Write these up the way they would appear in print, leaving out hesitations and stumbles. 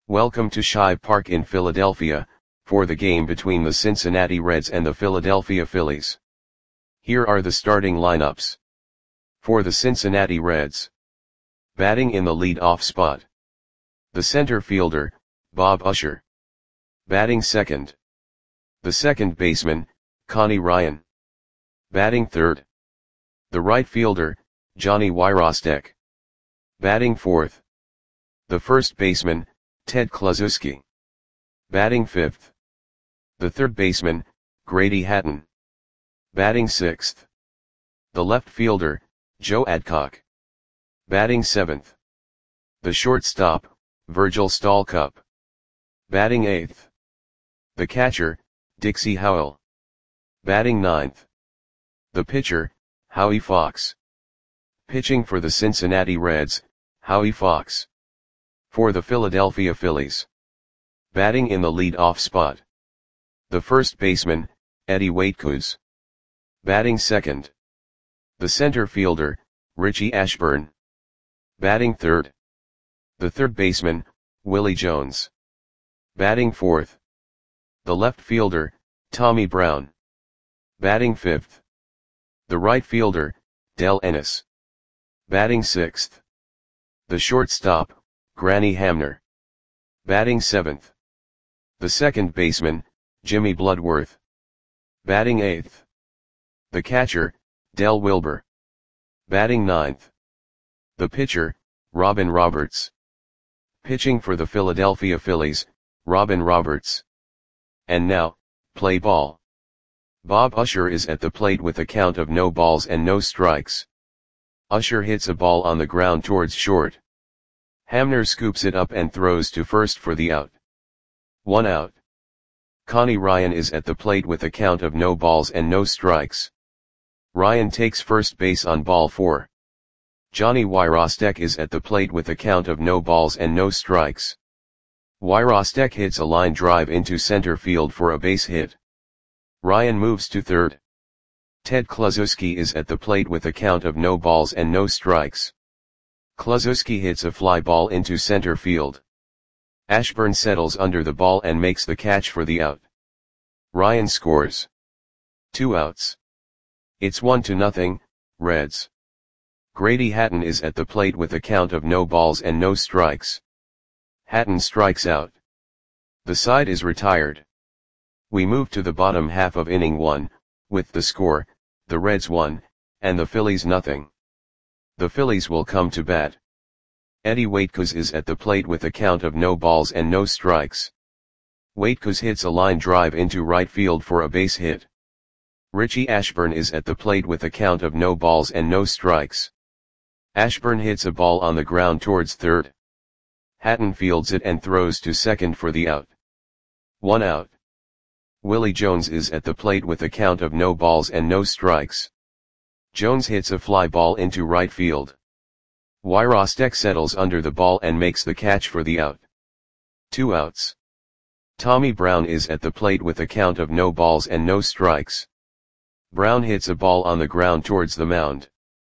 Welcome to Shive Park in Philadelphia, for the game between the Cincinnati Reds and the Philadelphia Phillies. Here are the starting lineups. For the Cincinnati Reds. Batting in the lead-off spot. The center fielder, Bob Usher. Batting second. The second baseman, Connie Ryan. Batting third. The right fielder, Johnny Wyrostek. Batting fourth. The first baseman, Ted Kluszewski. Batting fifth. The third baseman, Grady Hatton. Batting sixth. The left fielder, Joe Adcock. Batting seventh. The shortstop, Virgil Stalcup. Batting eighth. The catcher, Dixie Howell. Batting ninth. The pitcher, Howie Fox. Pitching for the Cincinnati Reds, Howie Fox. For the Philadelphia Phillies. Batting in the lead-off spot. The first baseman, Eddie Waitkus. Batting second. The center fielder, Richie Ashburn. Batting third. The third baseman, Willie Jones. Batting fourth. The left fielder, Tommy Brown. Batting fifth. The right fielder, Del Ennis. Batting sixth. The shortstop, Granny Hamner. Batting seventh. The second baseman, Jimmy Bloodworth. Batting eighth. The catcher, Del Wilbur. Batting ninth. The pitcher, Robin Roberts. Pitching for the Philadelphia Phillies, Robin Roberts. And now, play ball. Bob Usher is at the plate with a count of no balls and no strikes. Usher hits a ball on the ground towards short. Hamner scoops it up and throws to first for the out. 1 out. Connie Ryan is at the plate with a count of no balls and no strikes. Ryan takes first base on ball 4. Johnny Wyrostek is at the plate with a count of no balls and no strikes. Wyrostek hits a line drive into center field for a base hit. Ryan moves to third. Ted Kluszewski is at the plate with a count of no balls and no strikes. Kluszewski hits a fly ball into center field. Ashburn settles under the ball and makes the catch for the out. Ryan scores. 2 outs. It's 1-0, Reds. Grady Hatton is at the plate with a count of no balls and no strikes. Hatton strikes out. The side is retired. We move to the bottom half of inning 1, with the score, the Reds 1, and the Phillies 0. The Phillies will come to bat. Eddie Waitkus is at the plate with a count of no balls and no strikes. Waitkus hits a line drive into right field for a base hit. Richie Ashburn is at the plate with a count of no balls and no strikes. Ashburn hits a ball on the ground towards third. Hatton fields it and throws to second for the out. 1 out. Willie Jones is at the plate with a count of no balls and no strikes. Jones hits a fly ball into right field. Wyrostek settles under the ball and makes the catch for the out. 2 outs. Tommy Brown is at the plate with a count of no balls and no strikes. Brown hits a ball on the ground towards the mound.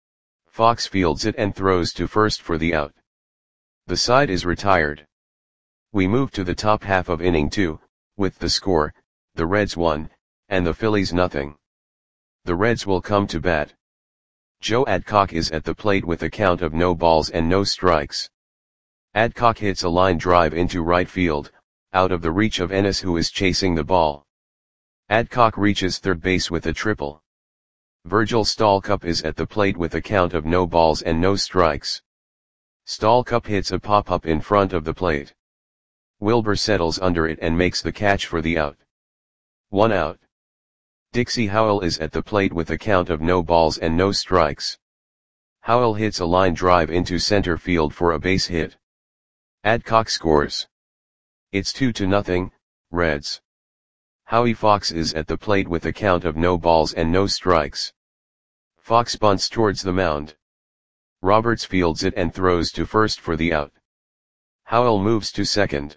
Fox fields it and throws to first for the out. The side is retired. We move to the top half of inning 2, with the score, the Reds 1, and the Phillies 0. The Reds will come to bat. Joe Adcock is at the plate with a count of no balls and no strikes. Adcock hits a line drive into right field, out of the reach of Ennis, who is chasing the ball. Adcock reaches third base with a triple. Virgil Stalcup is at the plate with a count of no balls and no strikes. Stalcup hits a pop-up in front of the plate. Wilbur settles under it and makes the catch for the out. 1 out. Dixie Howell is at the plate with a count of no balls and no strikes. Howell hits a line drive into center field for a base hit. Adcock scores. It's 2-0, Reds. Howie Fox is at the plate with a count of no balls and no strikes. Fox bunts towards the mound. Roberts fields it and throws to first for the out. Howell moves to second.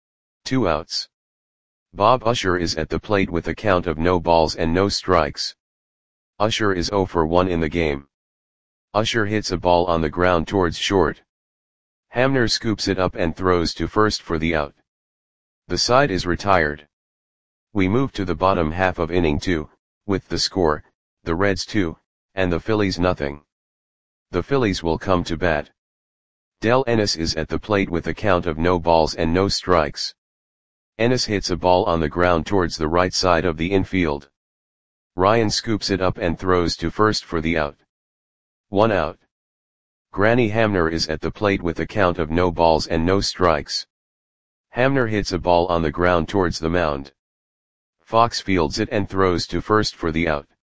2 outs. Bob Usher is at the plate with a count of no balls and no strikes. Usher is 0 for 1 in the game. Usher hits a ball on the ground towards short. Hamner scoops it up and throws to first for the out. The side is retired. We move to the bottom half of inning 2, with the score, the Reds 2, and the Phillies nothing. The Phillies will come to bat. Del Ennis is at the plate with a count of no balls and no strikes. Ennis hits a ball on the ground towards the right side of the infield. Ryan scoops it up and throws to first for the out. 1 out. Granny Hamner is at the plate with a count of no balls and no strikes. Hamner hits a ball on the ground towards the mound. Fox fields it and throws to first for the out.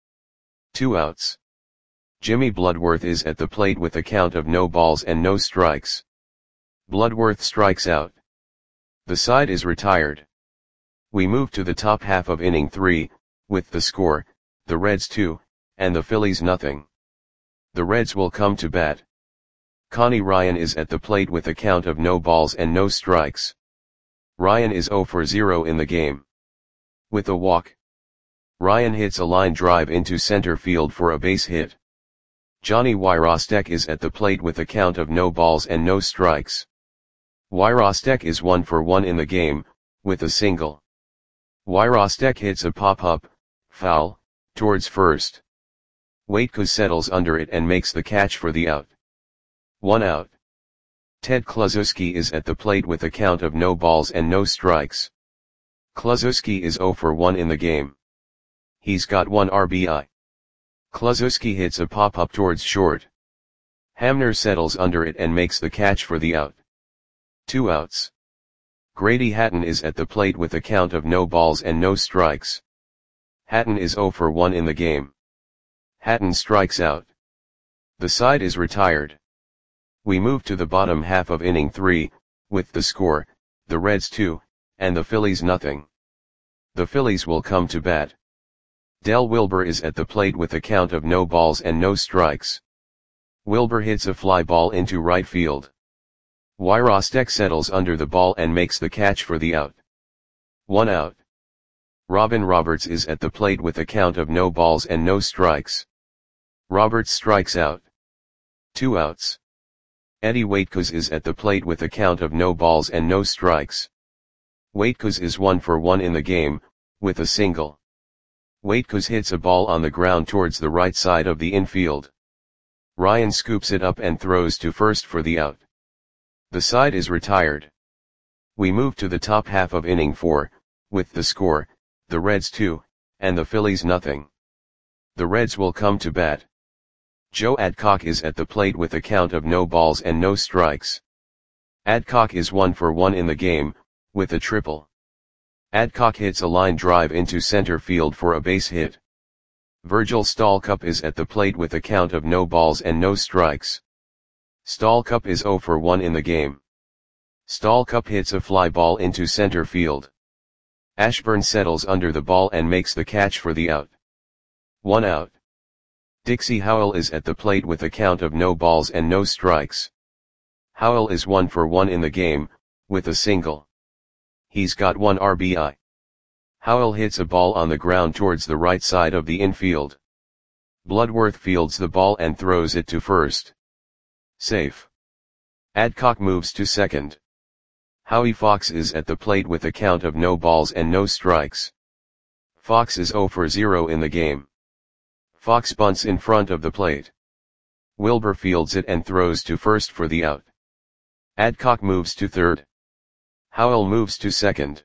2 outs. Jimmy Bloodworth is at the plate with a count of no balls and no strikes. Bloodworth strikes out. The side is retired. We move to the top half of inning 3, with the score, the Reds 2, and the Phillies nothing. The Reds will come to bat. Connie Ryan is at the plate with a count of no balls and no strikes. Ryan is 0 for 0 in the game. With a walk, Ryan hits a line drive into center field for a base hit. Johnny Wyrostek is at the plate with a count of no balls and no strikes. Wyrostek is 1 for 1 in the game, with a single. Wyrostek hits a pop-up, foul, towards first. Waitkus settles under it and makes the catch for the out. 1 out. Ted Kluszewski is at the plate with a count of no balls and no strikes. Kluszewski is 0 for 1 in the game. He's got 1 RBI. Kluszewski hits a pop-up towards short. Hamner settles under it and makes the catch for the out. 2 outs. Grady Hatton is at the plate with a count of no balls and no strikes. Hatton is 0 for 1 in the game. Hatton strikes out. The side is retired. We move to the bottom half of inning 3, with the score, the Reds 2, and the Phillies nothing. The Phillies will come to bat. Del Wilbur is at the plate with a count of no balls and no strikes. Wilbur hits a fly ball into right field. Wyrostek settles under the ball and makes the catch for the out. 1 out. Robin Roberts is at the plate with a count of no balls and no strikes. Roberts strikes out. 2 outs. Eddie Waitkus is at the plate with a count of no balls and no strikes. Waitkus is 1 for 1 in the game, with a single. Waitkus hits a ball on the ground towards the right side of the infield. Ryan scoops it up and throws to first for the out. The side is retired. We move to the top half of inning 4, with the score, the Reds 2, and the Phillies nothing. The Reds will come to bat. Joe Adcock is at the plate with a count of no balls and no strikes. Adcock is 1 for 1 in the game, with a triple. Adcock hits a line drive into center field for a base hit. Virgil Stallcup is at the plate with a count of no balls and no strikes. Stallcup is 0 for 1 in the game. Stallcup hits a fly ball into center field. Ashburn settles under the ball and makes the catch for the out. 1 out. Dixie Howell is at the plate with a count of no balls and no strikes. Howell is 1 for 1 in the game, with a single. He's got 1 RBI. Howell hits a ball on the ground towards the right side of the infield. Bloodworth fields the ball and throws it to first. Safe. Adcock moves to second. Howie Fox is at the plate with a count of no balls and no strikes. Fox is 0 for 0 in the game. Fox bunts in front of the plate. Wilbur fields it and throws to first for the out. Adcock moves to third. Howell moves to second.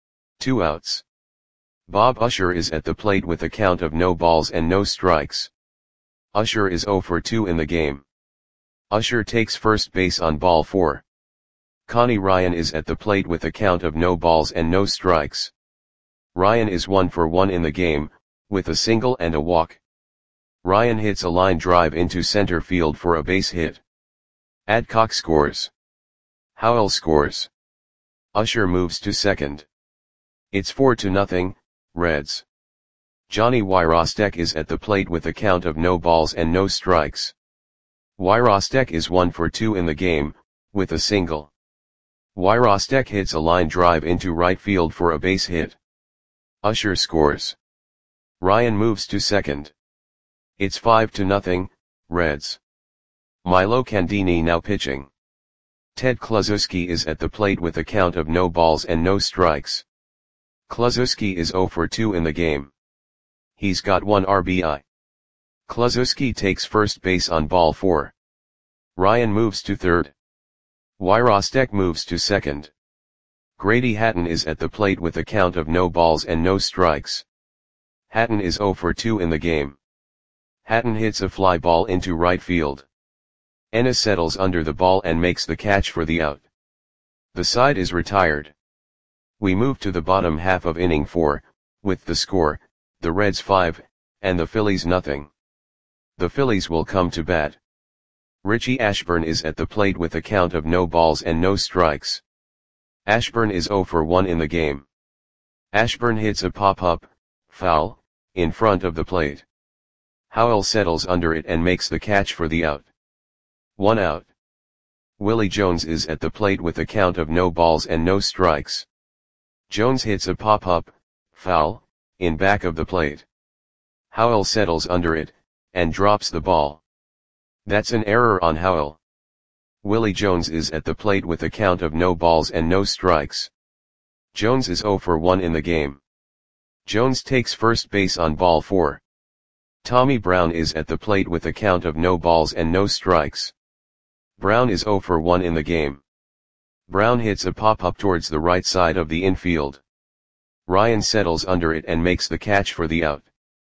2 outs. Bob Usher is at the plate with a count of no balls and no strikes. Usher is 0 for 2 in the game. Usher takes first base on ball 4. Connie Ryan is at the plate with a count of no balls and no strikes. Ryan is 1 for 1 in the game, with a single and a walk. Ryan hits a line drive into center field for a base hit. Adcock scores. Howell scores. Usher moves to second. It's 4-0, Reds. Johnny Wyrostek is at the plate with a count of no balls and no strikes. Wyrostek is 1 for 2 in the game, with a single. Wyrostek hits a line drive into right field for a base hit. Usher scores. Ryan moves to second. It's 5-0, Reds. Milo Candini now pitching. Ted Kluszewski is at the plate with a count of no balls and no strikes. Kluszewski is 0 for 2 in the game. He's got 1 RBI. Kluszewski takes first base on ball 4. Ryan moves to third. Wyrostek moves to second. Grady Hatton is at the plate with a count of no balls and no strikes. Hatton is 0 for 2 in the game. Hatton hits a fly ball into right field. Ennis settles under the ball and makes the catch for the out. The side is retired. We move to the bottom half of inning 4, with the score, the Reds 5, and the Phillies nothing. The Phillies will come to bat. Richie Ashburn is at the plate with a count of no balls and no strikes. Ashburn is 0 for 1 in the game. Ashburn hits a pop-up, foul, in front of the plate. Howell settles under it and makes the catch for the out. 1 out. Willie Jones is at the plate with a count of no balls and no strikes. Jones hits a pop-up, foul, in back of the plate. Howell settles under it, and drops the ball. That's an error on Howell. Willie Jones is at the plate with a count of no balls and no strikes. Jones is 0 for 1 in the game. Jones takes first base on ball 4. Tommy Brown is at the plate with a count of no balls and no strikes. Brown is 0 for 1 in the game. Brown hits a pop-up towards the right side of the infield. Ryan settles under it and makes the catch for the out.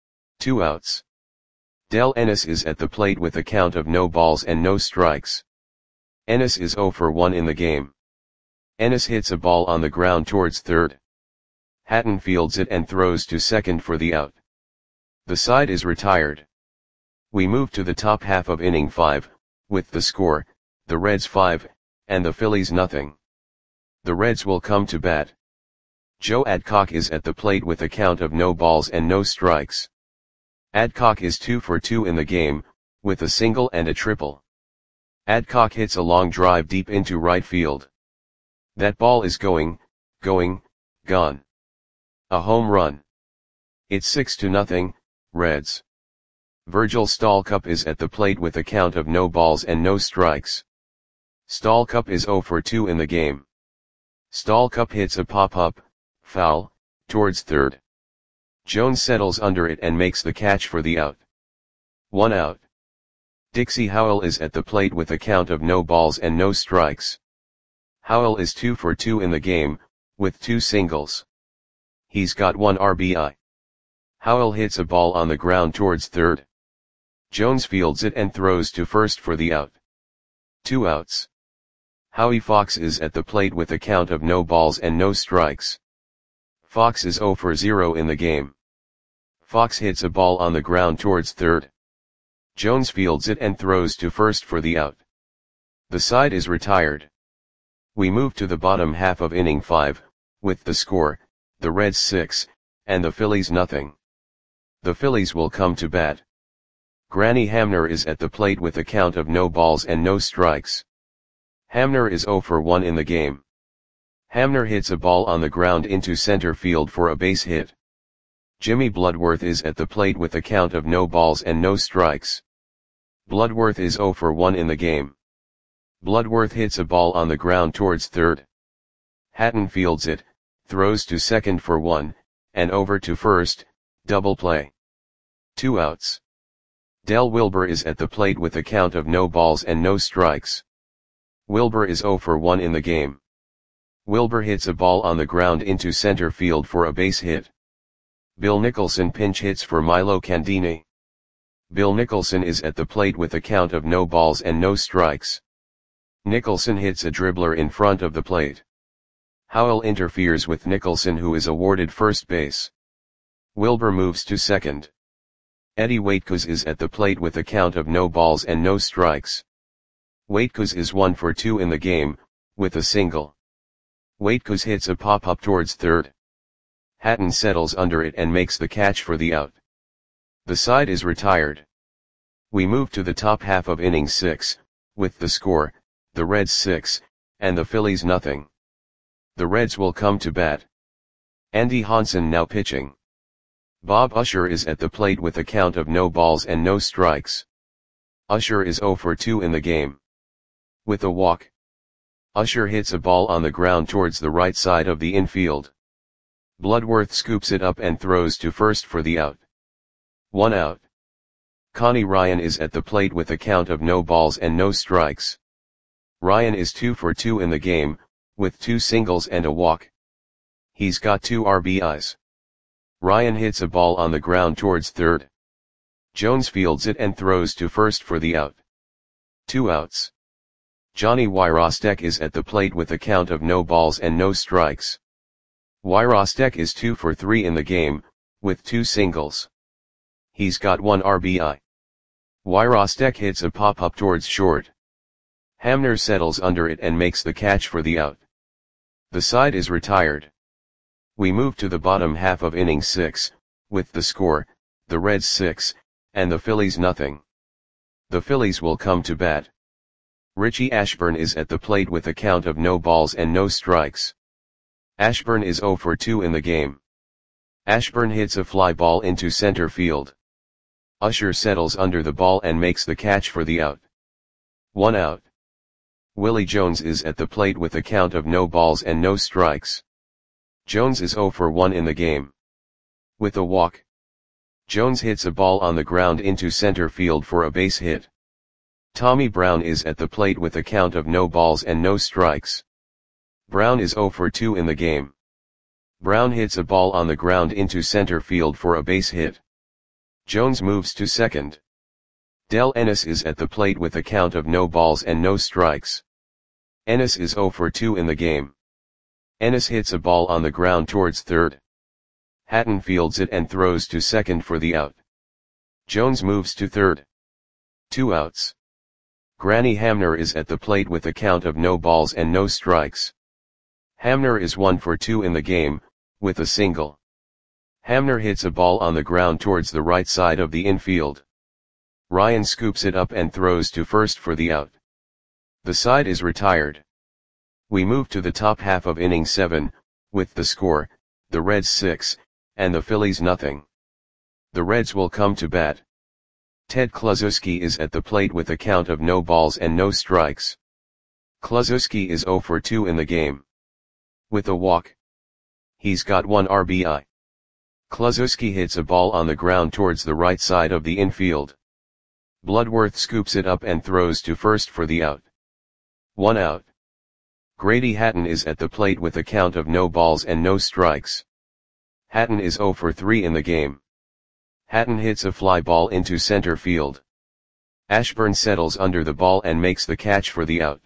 2 outs. Del Ennis is at the plate with a count of no balls and no strikes. Ennis is 0 for 1 in the game. Ennis hits a ball on the ground towards third. Hatton fields it and throws to second for the out. The side is retired. We move to the top half of inning 5, with the score, the Reds 5, and the Phillies nothing. The Reds will come to bat. Joe Adcock is at the plate with a count of no balls and no strikes. Adcock is 2 for 2 in the game, with a single and a triple. Adcock hits a long drive deep into right field. That ball is gone. A home run. It's 6-0, Reds. Virgil Stalcup is at the plate with a count of no balls and no strikes. Stalcup is 0 for 2 in the game. Stalcup hits a pop-up, foul, towards third. Jones settles under it and makes the catch for the out. 1 out. Dixie Howell is at the plate with a count of no balls and no strikes. Howell is 2 for 2 in the game, with 2 singles. He's got 1 RBI. Howell hits a ball on the ground towards third. Jones fields it and throws to first for the out. 2 outs. Howie Fox is at the plate with a count of no balls and no strikes. Fox is 0 for 0 in the game. Fox hits a ball on the ground towards third. Jones fields it and throws to first for the out. The side is retired. We move to the bottom half of inning 5, with the score, the Reds 6, and the Phillies nothing. The Phillies will come to bat. Granny Hamner is at the plate with a count of no balls and no strikes. Hamner is 0 for 1 in the game. Hamner hits a ball on the ground into center field for a base hit. Jimmy Bloodworth is at the plate with a count of no balls and no strikes. Bloodworth is 0 for 1 in the game. Bloodworth hits a ball on the ground towards third. Hatton fields it, throws to second for 1, and over to first, double play. 2 outs. Del Wilbur is at the plate with a count of no balls and no strikes. Wilbur is 0 for 1 in the game. Wilbur hits a ball on the ground into center field for a base hit. Bill Nicholson pinch hits for Milo Candini. Bill Nicholson is at the plate with a count of no balls and no strikes. Nicholson hits a dribbler in front of the plate. Howell interferes with Nicholson, who is awarded first base. Wilbur moves to second. Eddie Waitkos is at the plate with a count of no balls and no strikes. Waitkos is 1 for 2 in the game, with a single. Waitkos hits a pop-up towards third. Hatton settles under it and makes the catch for the out. The side is retired. We move to the top half of inning 6, with the score, the Reds 6, and the Phillies nothing. The Reds will come to bat. Andy Hansen now pitching. Bob Usher is at the plate with a count of no balls and no strikes. Usher is 0 for 2 in the game. With a walk. Usher hits a ball on the ground towards the right side of the infield. Bloodworth scoops it up and throws to first for the out. 1 out. Connie Ryan is at the plate with a count of no balls and no strikes. Ryan is 2 for 2 in the game, with 2 singles and a walk. He's got 2 RBIs. Ryan hits a ball on the ground towards third. Jones fields it and throws to first for the out. 2 outs. Johnny Wyrostek is at the plate with a count of no balls and no strikes. Wyrostek is 2 for 3 in the game, with 2 singles. He's got 1 RBI. Wyrostek hits a pop-up towards short. Hamner settles under it and makes the catch for the out. The side is retired. We move to the bottom half of inning 6, with the score, the Reds 6, and the Phillies nothing. The Phillies will come to bat. Richie Ashburn is at the plate with a count of no balls and no strikes. Ashburn is 0 for 2 in the game. Ashburn hits a fly ball into center field. Usher settles under the ball and makes the catch for the out. 1 out. Willie Jones is at the plate with a count of no balls and no strikes. Jones is 0 for 1 in the game. With a walk. Jones hits a ball on the ground into center field for a base hit. Tommy Brown is at the plate with a count of no balls and no strikes. Brown is 0 for 2 in the game. Brown hits a ball on the ground into center field for a base hit. Jones moves to second. Del Ennis is at the plate with a count of no balls and no strikes. Ennis is 0 for 2 in the game. Ennis hits a ball on the ground towards third. Hatton fields it and throws to second for the out. Jones moves to third. 2 outs. Granny Hamner is at the plate with a count of no balls and no strikes. Hamner is 1 for 2 in the game, with a single. Hamner hits a ball on the ground towards the right side of the infield. Ryan scoops it up and throws to first for the out. The side is retired. We move to the top half of inning 7, with the score, the Reds 6, and the Phillies nothing. The Reds will come to bat. Ted Kluszewski is at the plate with a count of no balls and no strikes. Kluszewski is 0 for 2 in the game. With a walk. He's got 1 RBI. Kluszewski hits a ball on the ground towards the right side of the infield. Bloodworth scoops it up and throws to first for the out. 1 out. Grady Hatton is at the plate with a count of no balls and no strikes. Hatton is 0 for 3 in the game. Hatton hits a fly ball into center field. Ashburn settles under the ball and makes the catch for the out.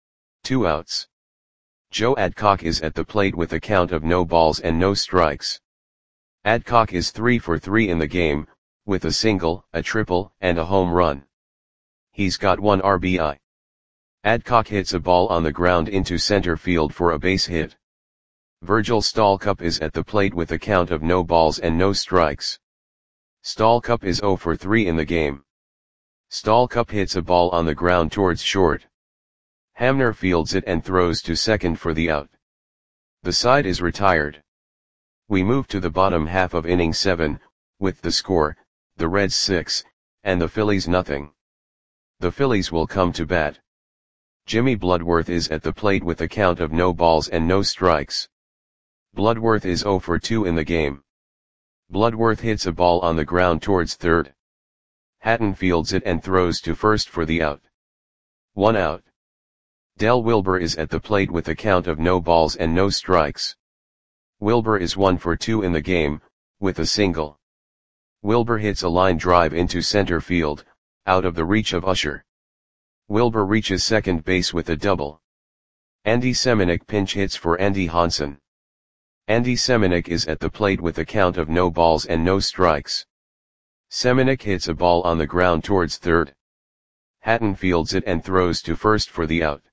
2 outs. Joe Adcock is at the plate with a count of no balls and no strikes. Adcock is 3 for 3 in the game, with a single, a triple, and a home run. He's got 1 RBI. Adcock hits a ball on the ground into center field for a base hit. Virgil Stallcup is at the plate with a count of no balls and no strikes. Stallcup is 0 for 3 in the game. Stallcup hits a ball on the ground towards short. Hamner fields it and throws to second for the out. The side is retired. We move to the bottom half of inning 7, with the score, the Reds 6, and the Phillies nothing. The Phillies will come to bat. Jimmy Bloodworth is at the plate with a count of no balls and no strikes. Bloodworth is 0 for 2 in the game. Bloodworth hits a ball on the ground towards third. Hatton fields it and throws to first for the out. 1 out. Del Wilbur is at the plate with a count of no balls and no strikes. Wilbur is 1 for 2 in the game, with a single. Wilbur hits a line drive into center field, out of the reach of Usher. Wilbur reaches second base with a double. Andy Semenuk pinch hits for Andy Hansen. Andy Semenuk is at the plate with a count of no balls and no strikes. Semenuk hits a ball on the ground towards third. Hatton fields it and throws to first for the out.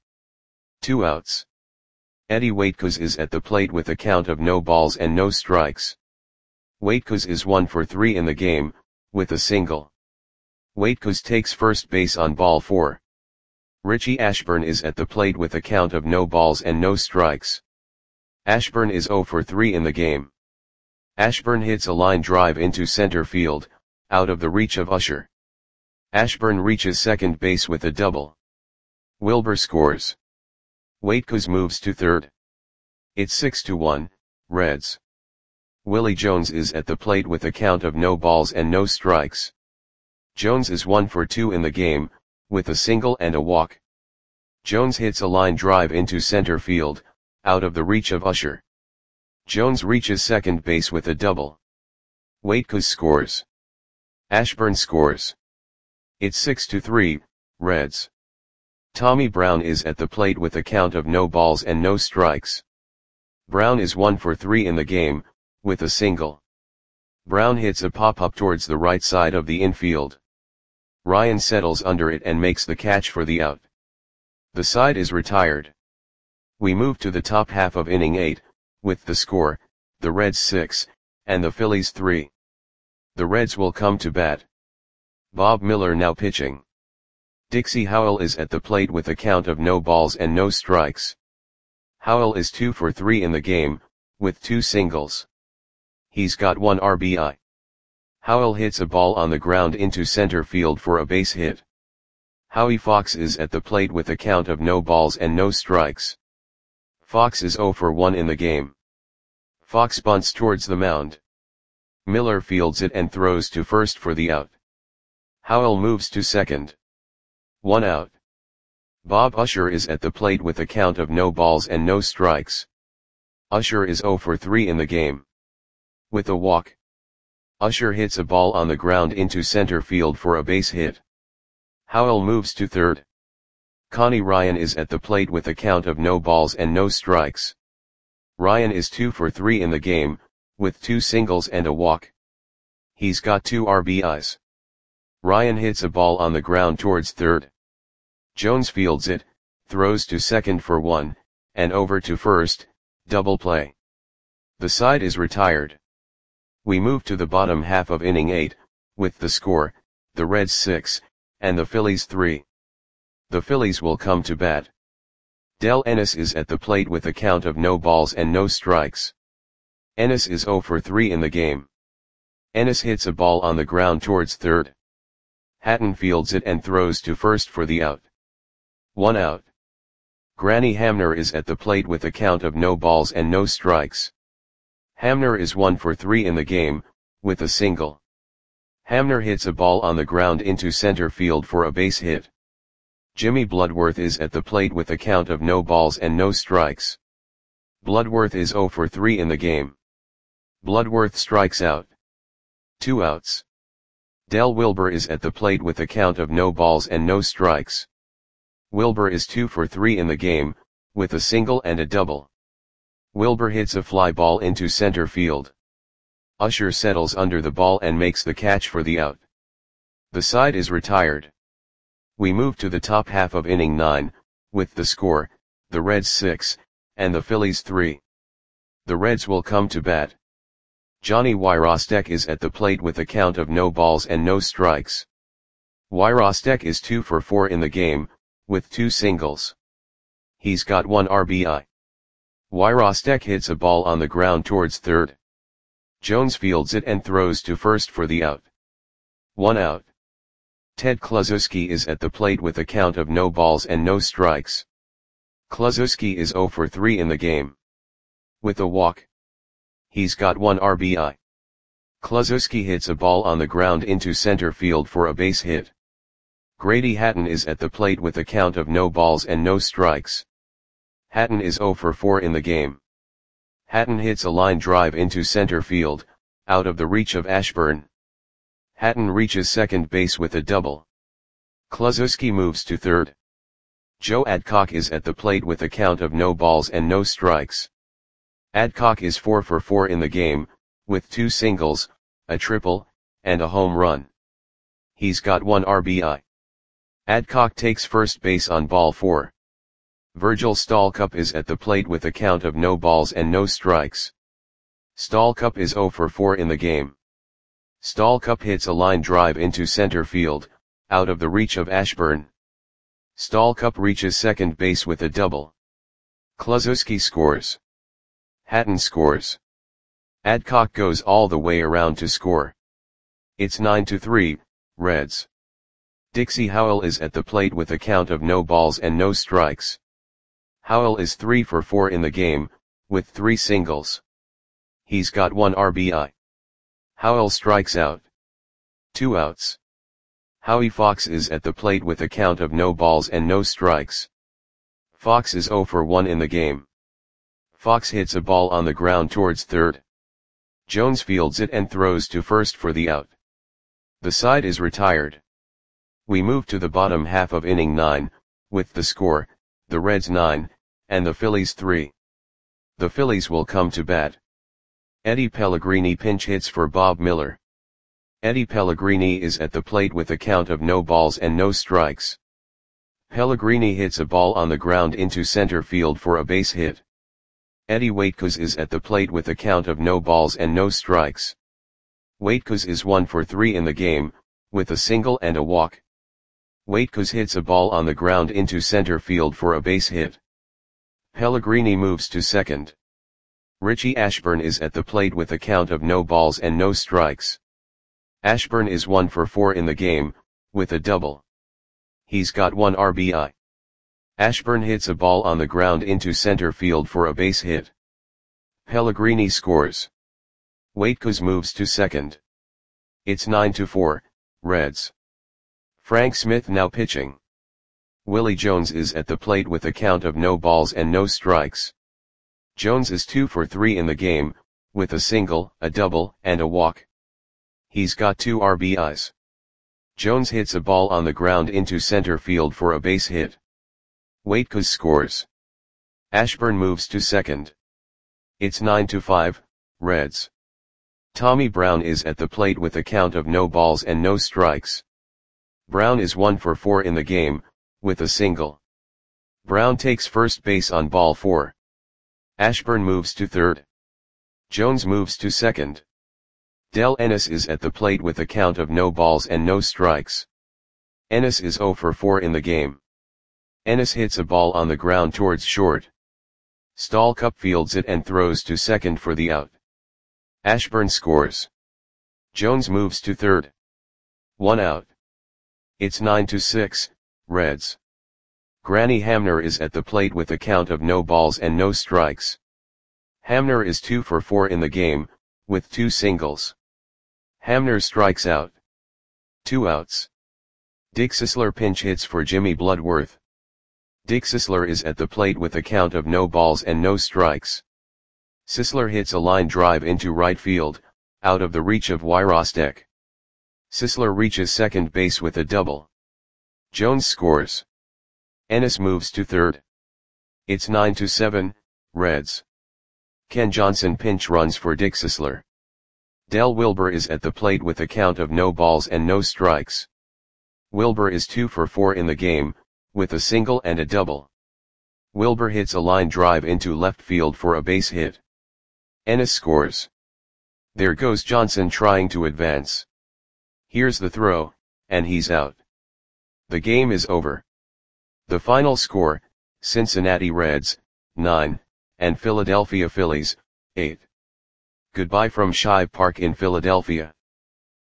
2 outs. Eddie Waitkos is at the plate with a count of no balls and no strikes. Waitkos is 1 for 3 in the game, with a single. Waitkos takes first base on ball 4. Richie Ashburn is at the plate with a count of no balls and no strikes. Ashburn is 0 for 3 in the game. Ashburn hits a line drive into center field, out of the reach of Usher. Ashburn reaches second base with a double. Wilbur scores. Waitkus moves to third. It's 6-1, Reds. Willie Jones is at the plate with a count of no balls and no strikes. Jones is 1 for 2 in the game, with a single and a walk. Jones hits a line drive into center field, out of the reach of Usher. Jones reaches second base with a double. Waitkus scores. Ashburn scores. It's 6-3, Reds. Tommy Brown is at the plate with a count of no balls and no strikes. Brown is 1 for 3 in the game, with a single. Brown hits a pop-up towards the right side of the infield. Ryan settles under it and makes the catch for the out. The side is retired. We move to the top half of inning 8, with the score, the Reds 6, and the Phillies 3. The Reds will come to bat. Bob Miller now pitching. Dixie Howell is at the plate with a count of no balls and no strikes. Howell is 2 for 3 in the game, with 2 singles. He's got 1 RBI. Howell hits a ball on the ground into center field for a base hit. Howie Fox is at the plate with a count of no balls and no strikes. Fox is 0 for 1 in the game. Fox bunts towards the mound. Miller fields it and throws to first for the out. Howell moves to second. 1 out. Bob Usher is at the plate with a count of no balls and no strikes. Usher is 0 for 3 in the game. With a walk. Usher hits a ball on the ground into center field for a base hit. Howell moves to third. Connie Ryan is at the plate with a count of no balls and no strikes. Ryan is 2 for 3 in the game, with 2 singles and a walk. He's got 2 RBIs. Ryan hits a ball on the ground towards third. Jones fields it, throws to second for 1, and over to first, double play. The side is retired. We move to the bottom half of inning 8, with the score, the Reds 6, and the Phillies 3. The Phillies will come to bat. Del Ennis is at the plate with a count of no balls and no strikes. Ennis is 0 for 3 in the game. Ennis hits a ball on the ground towards third. Hatton fields it and throws to first for the out. 1 out. Granny Hamner is at the plate with a count of no balls and no strikes. Hamner is 1 for 3 in the game, with a single. Hamner hits a ball on the ground into center field for a base hit. Jimmy Bloodworth is at the plate with a count of no balls and no strikes. Bloodworth is 0 for 3 in the game. Bloodworth strikes out. 2 outs. Del Wilbur is at the plate with a count of no balls and no strikes. Wilbur is 2 for 3 in the game, with a single and a double. Wilbur hits a fly ball into center field. Usher settles under the ball and makes the catch for the out. The side is retired. We move to the top half of inning 9, with the score, the Reds 6, and the Phillies 3. The Reds will come to bat. Johnny Wyrostek is at the plate with a count of no balls and no strikes. Wyrostek is 2 for 4 in the game, with 2 singles. He's got 1 RBI. Wyrostek hits a ball on the ground towards third. Jones fields it and throws to first for the out. 1 out. Ted Kluszewski is at the plate with a count of no balls and no strikes. Kluszewski is 0 for 3 in the game. With a walk. He's got 1 RBI. Kluszewski hits a ball on the ground into center field for a base hit. Grady Hatton is at the plate with a count of no balls and no strikes. Hatton is 0 for 4 in the game. Hatton hits a line drive into center field, out of the reach of Ashburn. Hatton reaches second base with a double. Kluszewski moves to third. Joe Adcock is at the plate with a count of no balls and no strikes. Adcock is 4 for 4 in the game, with 2 singles, a triple, and a home run. He's got 1 RBI. Adcock takes first base on ball 4. Virgil Stallcup is at the plate with a count of no balls and no strikes. Stallcup is 0 for 4 in the game. Stallcup hits a line drive into center field, out of the reach of Ashburn. Stallcup reaches second base with a double. Kluszewski scores. Hatton scores. Adcock goes all the way around to score. It's 9-3, Reds. Dixie Howell is at the plate with a count of no balls and no strikes. Howell is 3 for 4 in the game, with 3 singles. He's got 1 RBI. Howell strikes out. 2 outs. Howie Fox is at the plate with a count of no balls and no strikes. Fox is 0 for 1 in the game. Fox hits a ball on the ground towards third. Jones fields it and throws to first for the out. The side is retired. We move to the bottom half of inning 9, with the score, the Reds 9, and the Phillies 3. The Phillies will come to bat. Eddie Pellegrini pinch hits for Bob Miller. Eddie Pellegrini is at the plate with a count of no balls and no strikes. Pellegrini hits a ball on the ground into center field for a base hit. Eddie Waitkos is at the plate with a count of no balls and no strikes. Waitkos is 1 for 3 in the game, with a single and a walk. Waitkos hits a ball on the ground into center field for a base hit. Pellegrini moves to second. Richie Ashburn is at the plate with a count of no balls and no strikes. Ashburn is 1 for 4 in the game, with a double. He's got 1 RBI. Ashburn hits a ball on the ground into center field for a base hit. Pellegrini scores. Waitkos moves to second. It's 9-4, Reds. Frank Smith now pitching. Willie Jones is at the plate with a count of no balls and no strikes. Jones is 2 for 3 in the game, with a single, a double, and a walk. He's got 2 RBIs. Jones hits a ball on the ground into center field for a base hit. Waitkos scores. Ashburn moves to second. It's 9-5, Reds. Tommy Brown is at the plate with a count of no balls and no strikes. Brown is 1 for 4 in the game, with a single. Brown takes first base on ball 4. Ashburn moves to third. Jones moves to second. Del Ennis is at the plate with a count of no balls and no strikes. Ennis is 0 for 4 in the game. Ennis hits a ball on the ground towards short. Stallcup fields it and throws to second for the out. Ashburn scores. Jones moves to third. 1 out. It's 9-6, Reds. Granny Hamner is at the plate with a count of no balls and no strikes. Hamner is 2 for 4 in the game, with 2 singles. Hamner strikes out. 2 outs. Dick Sisler pinch hits for Jimmy Bloodworth. Dick Sisler is at the plate with a count of no balls and no strikes. Sisler hits a line drive into right field, out of the reach of Wyrostek. Sisler reaches second base with a double. Jones scores. Ennis moves to third. It's 9-7, Reds. Ken Johnson pinch runs for Dick Sisler. Del Wilbur is at the plate with a count of no balls and no strikes. Wilbur is 2 for 4 in the game, with a single and a double. Wilbur hits a line drive into left field for a base hit. Ennis scores. There goes Johnson trying to advance. Here's the throw, and he's out. The game is over. The final score, Cincinnati Reds, 9, and Philadelphia Phillies, 8. Goodbye from Shibe Park in Philadelphia.